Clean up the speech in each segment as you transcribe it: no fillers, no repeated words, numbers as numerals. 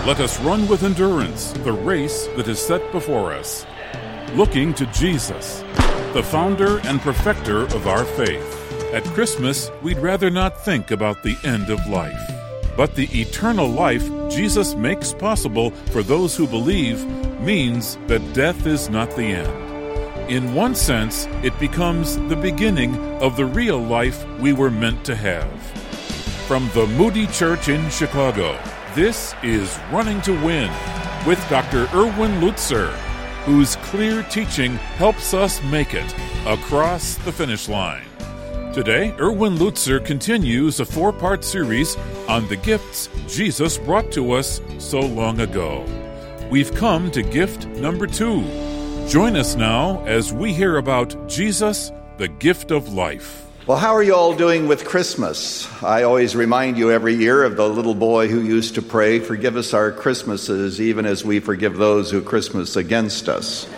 let us run with endurance the race that is set before us, looking to Jesus, the founder and perfecter of our faith. At Christmas, we'd rather not think about the end of life, but the eternal life Jesus makes possible for those who believe means that death is not the end. In one sense, it becomes the beginning of the real life we were meant to have. From the Moody Church in Chicago, this is Running to Win with Dr. Erwin Lutzer, whose clear teaching helps us make it across the finish line. Today, Erwin Lutzer continues a 4-part series on the gifts Jesus brought to us so long ago. We've come to gift number 2. Join us now as we hear about Jesus, the gift of life. Well, how are you all doing with Christmas? I always remind you every year of the little boy who used to pray, "Forgive us our Christmases, even as we forgive those who Christmas against us."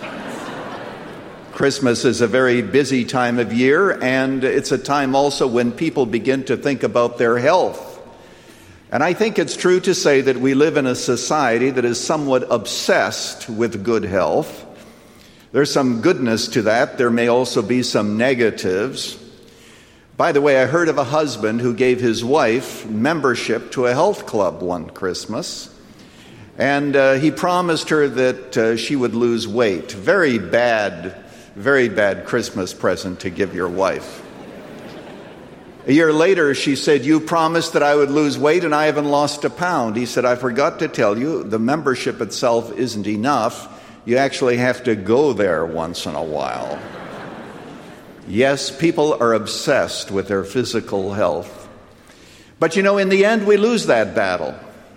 Christmas is a very busy time of year, and it's a time also when people begin to think about their health. And I think it's true to say that we live in a society that is somewhat obsessed with good health. There's some goodness to that. There may also be some negatives. By the way, I heard of a husband who gave his wife membership to a health club one Christmas, and he promised her that she would lose weight. Very bad Christmas present to give your wife. A year later, she said, "You promised that I would lose weight, and I haven't lost a pound." He said, "I forgot to tell you, the membership itself isn't enough. You actually have to go there once in a while." Yes, people are obsessed with their physical health. But in the end, we lose that battle.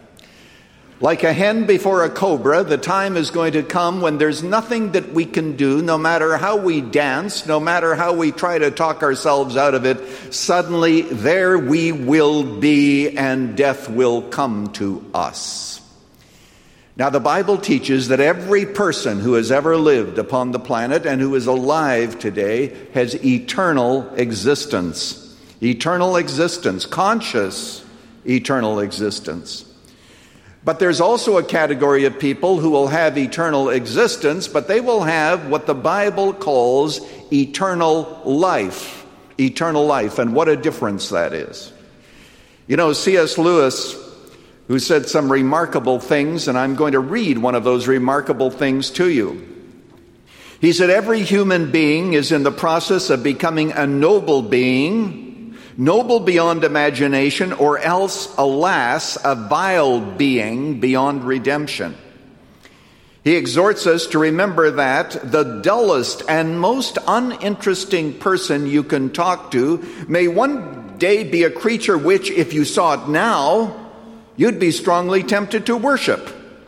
Like a hen before a cobra, the time is going to come when there's nothing that we can do, no matter how we dance, no matter how we try to talk ourselves out of it. Suddenly, there we will be, and death will come to us. Now, the Bible teaches that every person who has ever lived upon the planet and who is alive today has eternal existence. Eternal existence, conscious eternal existence. But there's also a category of people who will have eternal existence, but they will have what the Bible calls eternal life. Eternal life, and what a difference that is. C.S. Lewis, who said some remarkable things, and I'm going to read one of those remarkable things to you. He said, "Every human being is in the process of becoming a noble being, noble beyond imagination, or else, alas, a vile being beyond redemption." He exhorts us to remember that the dullest and most uninteresting person you can talk to may one day be a creature which, if you saw it now, you'd be strongly tempted to worship.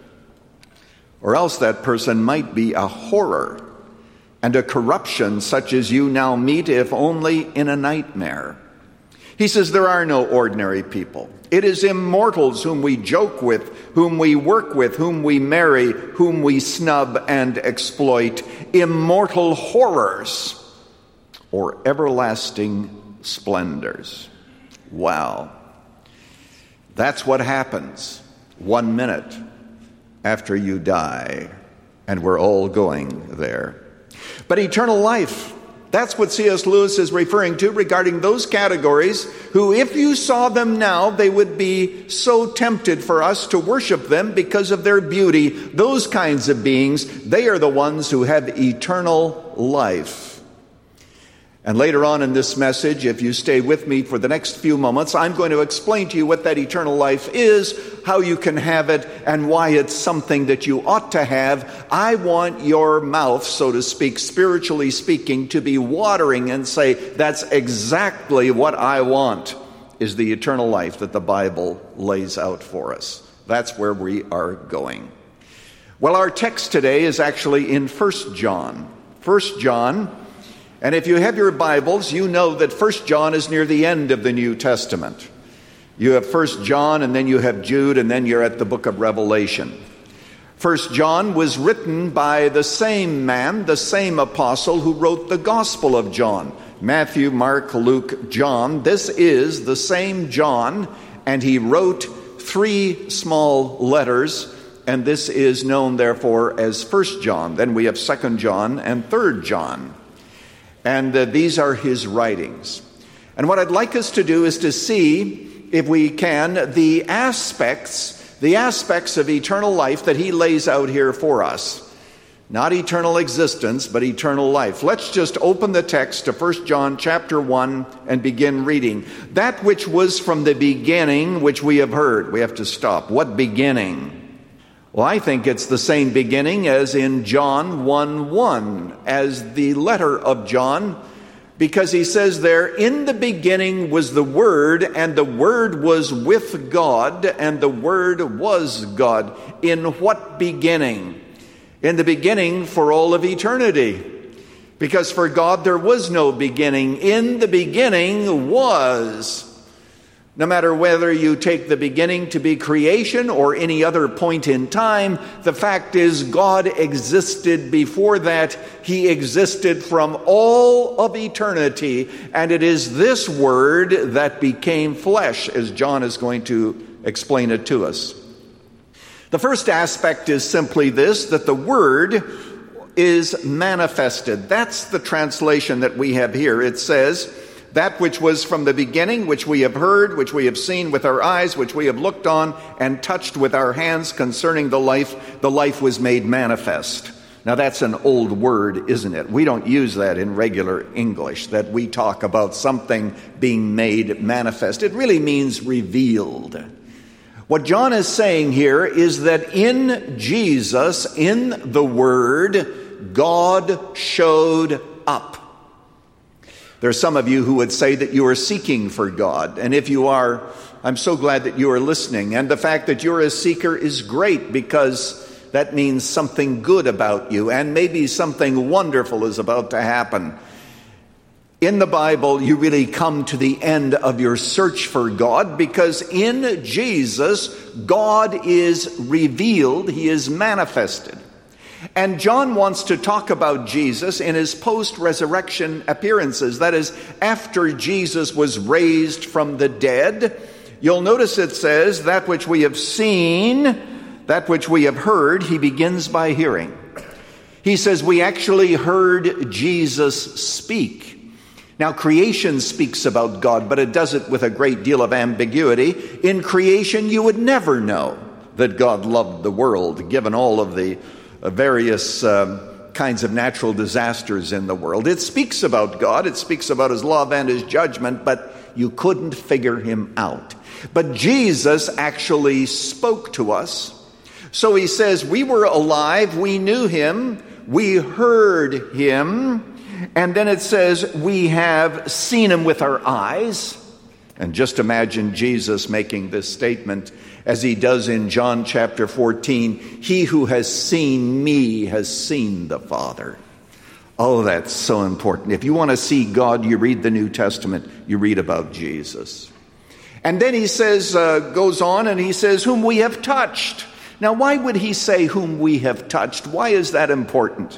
Or else that person might be a horror and a corruption such as you now meet, if only in a nightmare. He says there are no ordinary people. It is immortals whom we joke with, whom we work with, whom we marry, whom we snub and exploit. Immortal horrors or everlasting splendors. Wow. That's what happens 1 minute after you die, and we're all going there. But eternal life, that's what C.S. Lewis is referring to regarding those categories who, if you saw them now, they would be so tempted for us to worship them because of their beauty. Those kinds of beings, they are the ones who have eternal life. And later on in this message, if you stay with me for the next few moments, I'm going to explain to you what that eternal life is, how you can have it, and why it's something that you ought to have. I want your mouth, so to speak, spiritually speaking, to be watering and say, that's exactly what I want, is the eternal life that the Bible lays out for us. That's where we are going. Well, our text today is actually in 1 John. 1 John. And if you have your Bibles, you know that 1 John is near the end of the New Testament. You have 1 John, and then you have Jude, and then you're at the book of Revelation. 1 John was written by the same man, the same apostle who wrote the Gospel of John. Matthew, Mark, Luke, John. This is the same John, and he wrote 3 small letters and this is known, therefore, as 1 John. Then we have 2 John and 3 John. And these are his writings. And what I'd like us to do is to see, if we can, the aspects of eternal life that he lays out here for us. Not eternal existence, but eternal life. Let's just open the text to 1 John chapter 1 and begin reading. That which was from the beginning, which we have heard. We have to stop. What beginning? Well, I think it's the same beginning as in John 1:1, as the letter of John, because he says there, in the beginning was the Word, and the Word was with God, and the Word was God. In what beginning? In the beginning for all of eternity. Because for God there was no beginning. In the beginning was. No matter whether you take the beginning to be creation or any other point in time, the fact is God existed before that. He existed from all of eternity. And it is this Word that became flesh, as John is going to explain it to us. The first aspect is simply this, that the Word is manifested. That's the translation that we have here. It says, that which was from the beginning, which we have heard, which we have seen with our eyes, which we have looked on and touched with our hands concerning the life was made manifest. Now that's an old word, isn't it? We don't use that in regular English, that we talk about something being made manifest. It really means revealed. What John is saying here is that in Jesus, in the Word, God showed up. There are some of you who would say that you are seeking for God. And if you are, I'm so glad that you are listening. And the fact that you're a seeker is great, because that means something good about you. And maybe something wonderful is about to happen. In the Bible, you really come to the end of your search for God, because in Jesus, God is revealed. He is manifested. And John wants to talk about Jesus in his post-resurrection appearances. That is, after Jesus was raised from the dead. You'll notice it says, that which we have seen, that which we have heard. He begins by hearing. He says, we actually heard Jesus speak. Now, creation speaks about God, but it does it with a great deal of ambiguity. In creation, you would never know that God loved the world, given all of the various kinds of natural disasters in the world. It speaks about God, it speaks about his love and his judgment, but you couldn't figure him out. But Jesus actually spoke to us. So he says, we were alive, we knew him, we heard him, and then it says, we have seen him with our eyes. And just imagine Jesus making this statement as he does in John chapter 14, he who has seen me has seen the Father. Oh, that's so important. If you want to see God, you read the New Testament, you read about Jesus. And then he says, goes on and he says, whom we have touched. Now, why would he say whom we have touched? Why is that important?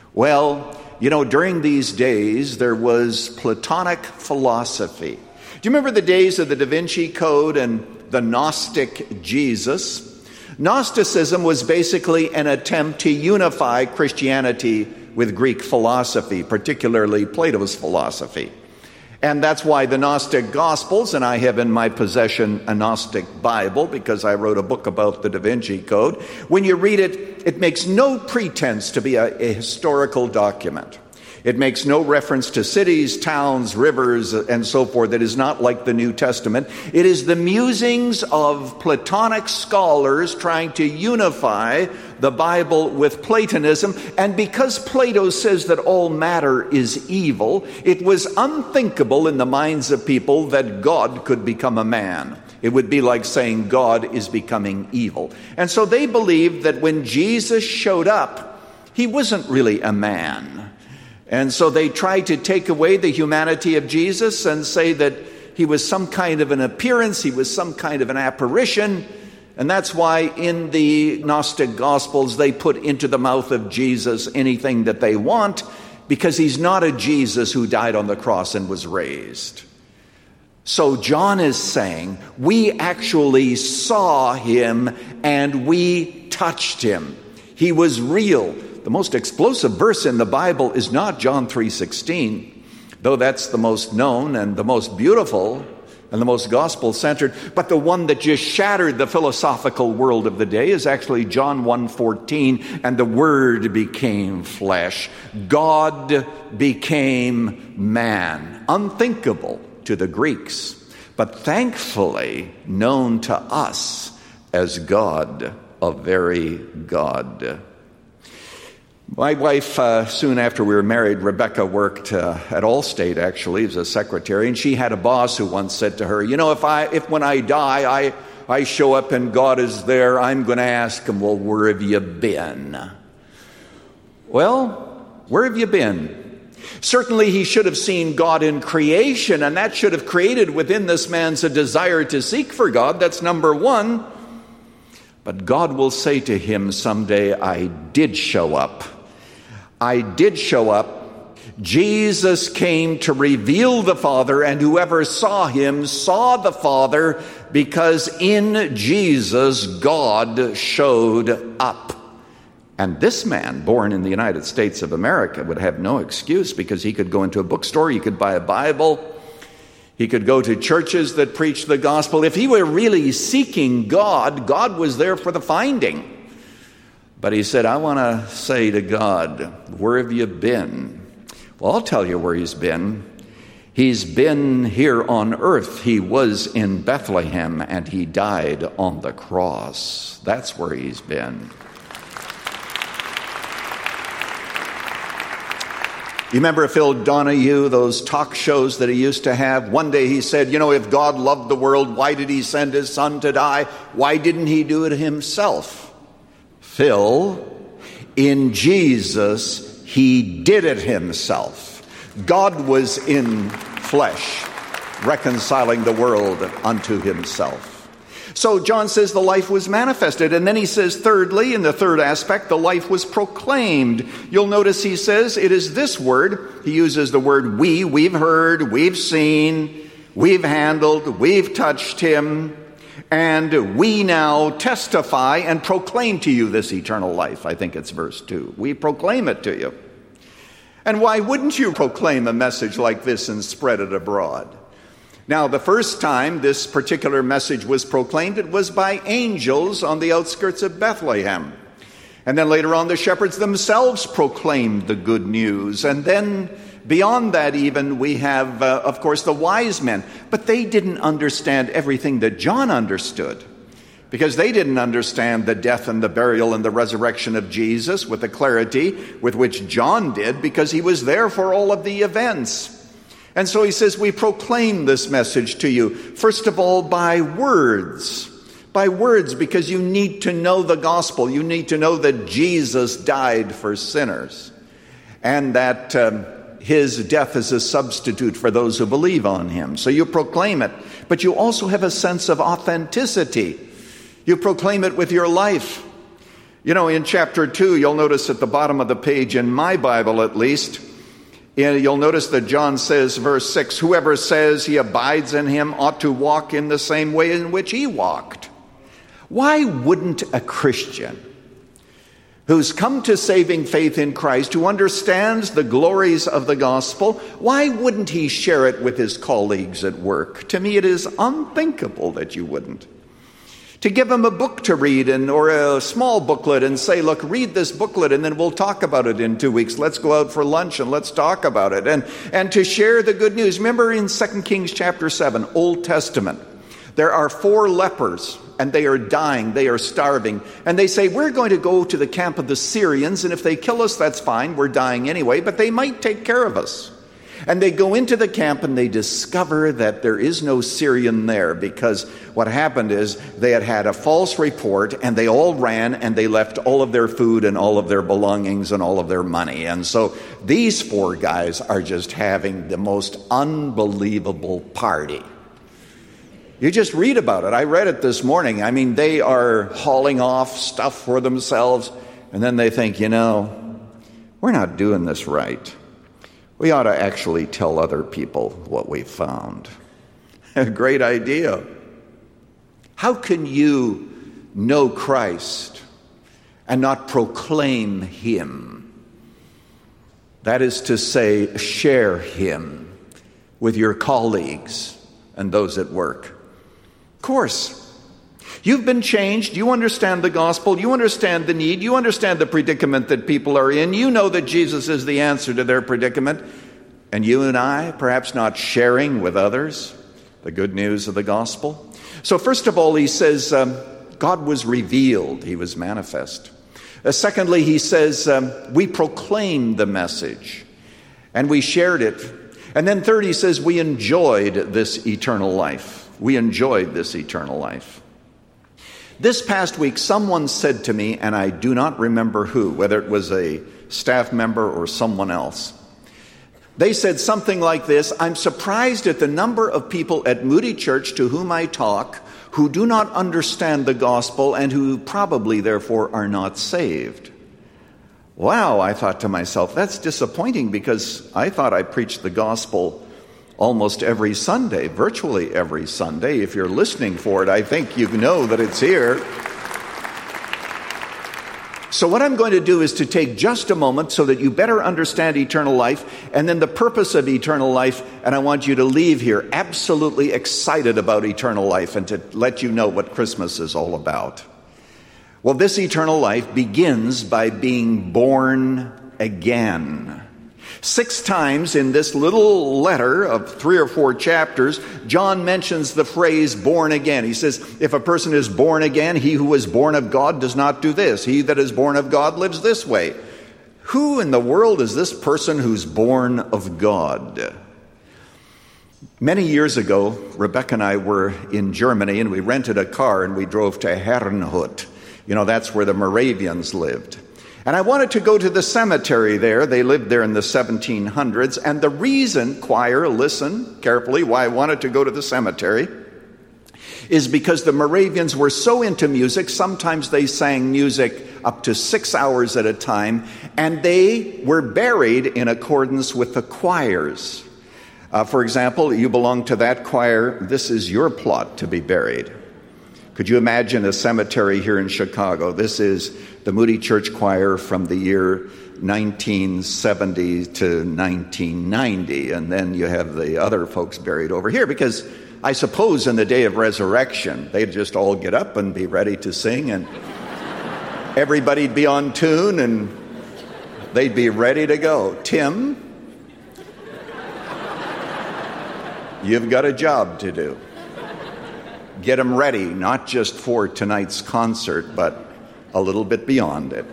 Well, you know, during these days, there was Platonic philosophy. Do you remember the days of the Da Vinci Code and the Gnostic Jesus? Gnosticism was basically an attempt to unify Christianity with Greek philosophy, particularly Plato's philosophy. And that's why the Gnostic Gospels, and I have in my possession a Gnostic Bible because I wrote a book about the Da Vinci Code. When you read it, it makes no pretense to be a historical document. It makes no reference to cities, towns, rivers, and so forth. It is not like the New Testament. It is the musings of Platonic scholars trying to unify the Bible with Platonism. And because Plato says that all matter is evil, it was unthinkable in the minds of people that God could become a man. It would be like saying God is becoming evil. And so they believed that when Jesus showed up, he wasn't really a man. And so they tried to take away the humanity of Jesus and say that he was some kind of an appearance, he was some kind of an apparition. And that's why in the Gnostic Gospels they put into the mouth of Jesus anything that they want, because he's not a Jesus who died on the cross and was raised. So John is saying, we actually saw him and we touched him. He was real. The most explosive verse in the Bible is not John 3:16, though that's the most known and the most beautiful and the most gospel-centered. But the one that just shattered the philosophical world of the day is actually John 1:14, and the Word became flesh. God became man. Unthinkable to the Greeks, but thankfully known to us as God, a very God. My wife, soon after we were married, Rebecca, worked at Allstate, actually, as a secretary, and she had a boss who once said to her, if when I die, I show up and God is there, I'm going to ask him, well, where have you been? Well, where have you been? Certainly he should have seen God in creation, and that should have created within this man a desire to seek for God. That's number one. But God will say to him someday, I did show up. I did show up. Jesus came to reveal the Father, and whoever saw him saw the Father, because in Jesus God showed up. And this man, born in the United States of America, would have no excuse, because he could go into a bookstore, he could buy a Bible, he could go to churches that preach the gospel. If he were really seeking God, God was there for the finding. But he said, I want to say to God, where have you been? Well, I'll tell you where he's been. He's been here on earth. He was in Bethlehem, and he died on the cross. That's where he's been. You remember Phil Donahue, those talk shows that he used to have? One day he said, if God loved the world, why did he send his son to die? Why didn't he do it himself? Phil, in Jesus, he did it himself. God was in flesh, reconciling the world unto himself. So John says the life was manifested. And then he says, thirdly, in the third aspect, the life was proclaimed. You'll notice he says it is this word. He uses the word we. We've heard, we've seen, we've handled, we've touched him. And we now testify and proclaim to you this eternal life. I think it's verse 2. We proclaim it to you. And why wouldn't you proclaim a message like this and spread it abroad? Now, the first time this particular message was proclaimed, it was by angels on the outskirts of Bethlehem. And then later on, the shepherds themselves proclaimed the good news. And then beyond that even, we have, of course, the wise men. But they didn't understand everything that John understood, because they didn't understand the death and the burial and the resurrection of Jesus with the clarity with which John did, because he was there for all of the events. And so he says, we proclaim this message to you, first of all, by words. By words, because you need to know the gospel. You need to know that Jesus died for sinners, and that his death is a substitute for those who believe on him. So you proclaim it, but you also have a sense of authenticity. You proclaim it with your life. In chapter 2, you'll notice at the bottom of the page, in my Bible at least, you'll notice that John says, verse 6, whoever says he abides in him ought to walk in the same way in which he walked. Why wouldn't a Christian who's come to saving faith in Christ, who understands the glories of the gospel, why wouldn't he share it with his colleagues at work? To me, it is unthinkable that you wouldn't. To give them a book to read or a small booklet and say, look, read this booklet and then we'll talk about it in 2 weeks. Let's go out for lunch and let's talk about it. And to share the good news. Remember in 2 Kings chapter 7, Old Testament, there are 4 lepers and they are dying, they are starving. And they say, we're going to go to the camp of the Syrians, and if they kill us, that's fine, we're dying anyway, but they might take care of us. And they go into the camp and they discover that there is no Syrian there, because what happened is they had had a false report and they all ran and they left all of their food and all of their belongings and all of their money. And so these 4 guys are just having the most unbelievable party. You just read about it. I read it this morning. I mean, they are hauling off stuff for themselves, and then they think, we're not doing this right. We ought to actually tell other people what we found. A great idea. How can you know Christ and not proclaim him? That is to say, share him with your colleagues and those at work. Of course, you've been changed. You understand the gospel. You understand the need. You understand the predicament that people are in. You know that Jesus is the answer to their predicament. And you and I, perhaps not sharing with others the good news of the gospel. So first of all, he says, God was revealed. He was manifest. Secondly, he says, we proclaimed the message and we shared it. And then third, he says, we enjoyed this eternal life. We enjoyed this eternal life. This past week, someone said to me, and I do not remember who, whether it was a staff member or someone else. They said something like this: I'm surprised at the number of people at Moody Church to whom I talk who do not understand the gospel and who probably, therefore, are not saved. Wow, I thought to myself, that's disappointing, because I thought I preached the gospel almost every Sunday, virtually every Sunday. If you're listening for it, I think you know that it's here. So what I'm going to do is to take just a moment so that you better understand eternal life and then the purpose of eternal life, and I want you to leave here absolutely excited about eternal life and to let you know what Christmas is all about. Well, this eternal life begins by being born again. 6 times in this little letter of 3 or 4 chapters, John mentions the phrase born again. He says, if a person is born again, he who is born of God does not do this. He that is born of God lives this way. Who in the world is this person who's born of God? Many years ago, Rebecca and I were in Germany, and we rented a car and we drove to Herrnhut. You know, that's where the Moravians lived. And I wanted to go to the cemetery there. They lived there in the 1700s. And the reason, choir, listen carefully, why I wanted to go to the cemetery is because the Moravians were so into music. Sometimes they sang music up to 6 hours at a time. And they were buried in accordance with the choirs. For example, you belong to that choir. This is your plot to be buried. Could you imagine a cemetery here in Chicago? This is the Moody Church Choir from the year 1970 to 1990. And then you have the other folks buried over here, because I suppose in the day of resurrection, they'd just all get up and be ready to sing, and everybody'd be on tune and they'd be ready to go. Tim, you've got a job to do. Get them ready, not just for tonight's concert, but a little bit beyond it.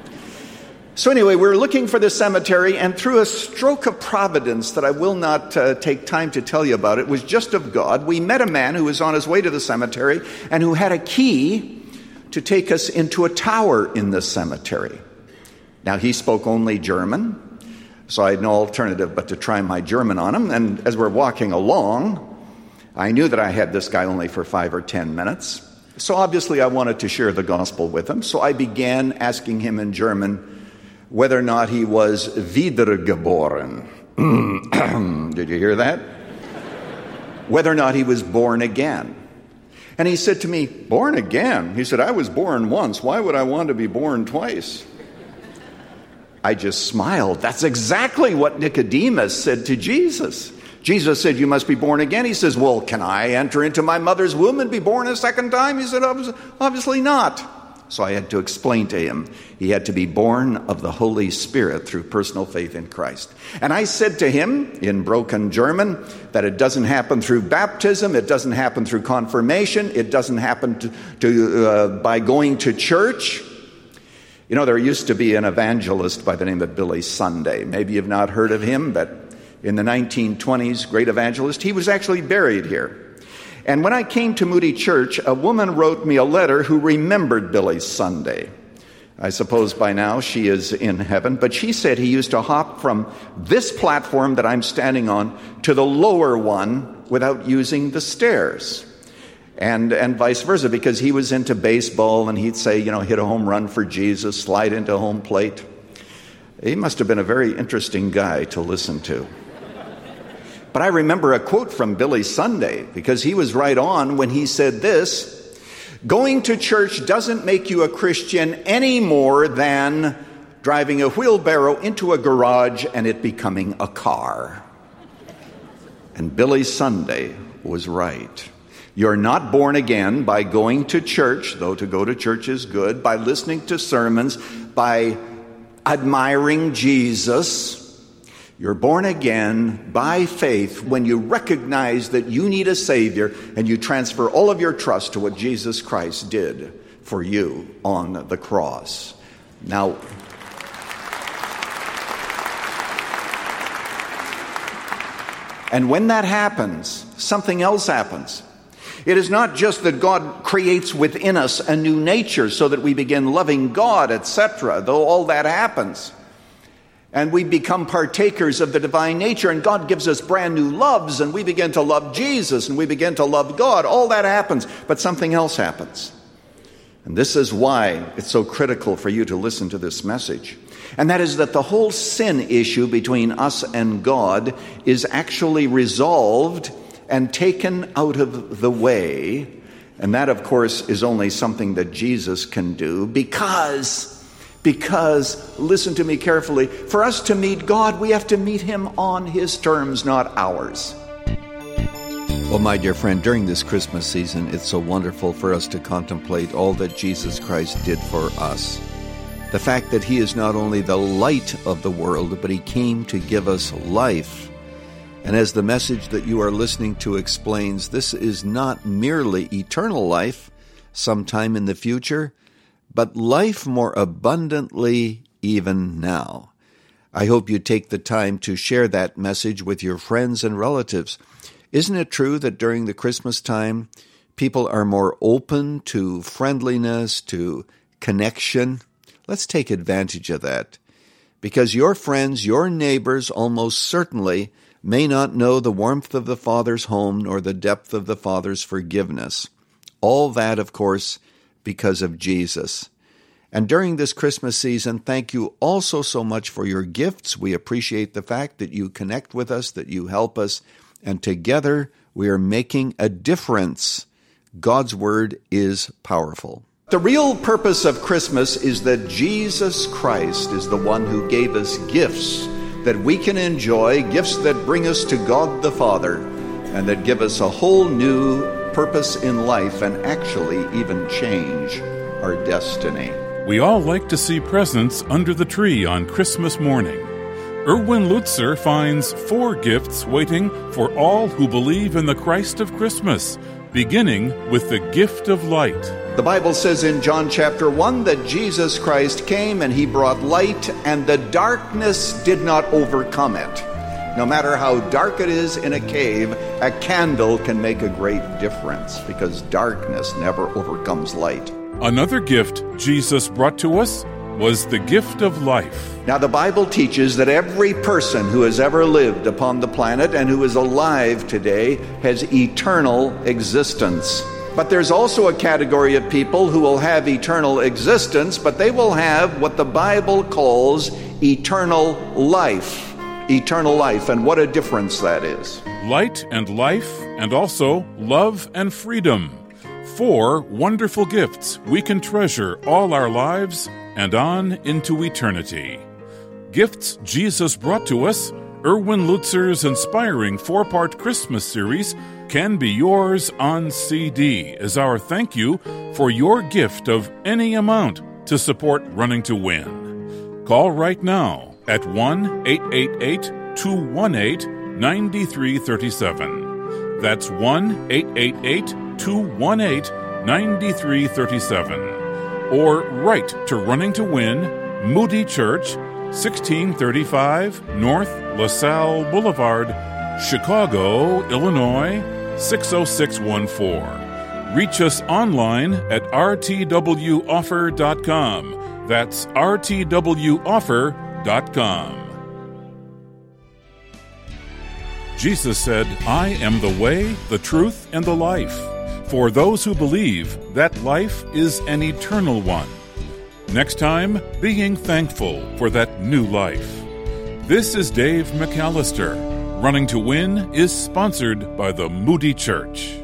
So anyway, we're looking for the cemetery, and through a stroke of providence that I will not take time to tell you about, it was just of God, we met a man who was on his way to the cemetery and who had a key to take us into a tower in the cemetery. Now, he spoke only German, so I had no alternative but to try my German on him. And as we're walking along, I knew that I had this guy only for 5 or 10 minutes. So obviously I wanted to share the gospel with him. So I began asking him in German whether or not he was wiedergeboren. Did you hear that? Whether or not he was born again. And he said to me, born again? He said, I was born once. Why would I want to be born twice? I just smiled. That's exactly what Nicodemus said to Jesus. Jesus said, you must be born again. He says, well, can I enter into my mother's womb and be born a second time? He said, obviously not. So I had to explain to him, he had to be born of the Holy Spirit through personal faith in Christ. And I said to him in broken German that it doesn't happen through baptism, it doesn't happen through confirmation, it doesn't happen by going to church. You know, there used to be an evangelist by the name of Billy Sunday. Maybe you've not heard of him, but in the 1920s, great evangelist. He was actually buried here. And when I came to Moody Church, a woman wrote me a letter who remembered Billy Sunday. I suppose by now she is in heaven, but she said he used to hop from this platform that I'm standing on to the lower one without using the stairs. And vice versa, because he was into baseball and he'd say, hit a home run for Jesus, slide into home plate. He must have been a very interesting guy to listen to. But I remember a quote from Billy Sunday, because he was right on when he said this: going to church doesn't make you a Christian any more than driving a wheelbarrow into a garage and it becoming a car. And Billy Sunday was right. You're not born again by going to church, though to go to church is good, by listening to sermons, by admiring Jesus. You're born again by faith when you recognize that you need a Savior and you transfer all of your trust to what Jesus Christ did for you on the cross. Now, and when that happens, something else happens. It is not just that God creates within us a new nature so that we begin loving God, etc., though all that happens. And we become partakers of the divine nature, and God gives us brand new loves, and we begin to love Jesus, and we begin to love God. All that happens, but something else happens. And this is why it's so critical for you to listen to this message. And that is that the whole sin issue between us and God is actually resolved and taken out of the way. And that, of course, is only something that Jesus can do because, listen to me carefully, for us to meet God, we have to meet Him on His terms, not ours. Well, my dear friend, during this Christmas season, it's so wonderful for us to contemplate all that Jesus Christ did for us. The fact that He is not only the light of the world, but He came to give us life. And as the message that you are listening to explains, this is not merely eternal life sometime in the future, but life more abundantly even now. I hope you take the time to share that message with your friends and relatives. Isn't it true that during the Christmas time, people are more open to friendliness, to connection? Let's take advantage of that, because your friends, your neighbors, almost certainly may not know the warmth of the Father's home nor the depth of the Father's forgiveness. All that, of course, because of Jesus. And during this Christmas season, thank you also so much for your gifts. We appreciate the fact that you connect with us, that you help us, and together we are making a difference. God's Word is powerful. The real purpose of Christmas is that Jesus Christ is the one who gave us gifts that we can enjoy, gifts that bring us to God the Father, and that give us a whole new purpose in life and actually even change our destiny. We all like to see presents under the tree on Christmas morning. Erwin Lutzer finds 4 gifts waiting for all who believe in the Christ of Christmas, beginning with the gift of light. The Bible says in John chapter 1 that Jesus Christ came and He brought light, and the darkness did not overcome it. No matter how dark it is in a cave, a candle can make a great difference because darkness never overcomes light. Another gift Jesus brought to us was the gift of life. Now, the Bible teaches that every person who has ever lived upon the planet and who is alive today has eternal existence. But there's also a category of people who will have eternal existence, but they will have what the Bible calls eternal life. Eternal life, and what a difference that is. Light and life, and also love and freedom. 4 wonderful gifts we can treasure all our lives and on into eternity. Gifts Jesus brought to us, Erwin Lutzer's inspiring 4-part Christmas series, can be yours on CD as our thank you for your gift of any amount to support Running to Win. Call right now at 1-888-218-9337. That's 1-888-218-9337. Or write to Running to Win, Moody Church, 1635 North LaSalle Boulevard, Chicago, Illinois, 60614. Reach us online at rtwoffer.com. That's rtwoffer.com. Jesus said, "I am the way, the truth, and the life. For those who believe, that life is an eternal one." Next time, being thankful for that new life. This is Dave McAllister, Running to Win is sponsored by the Moody Church.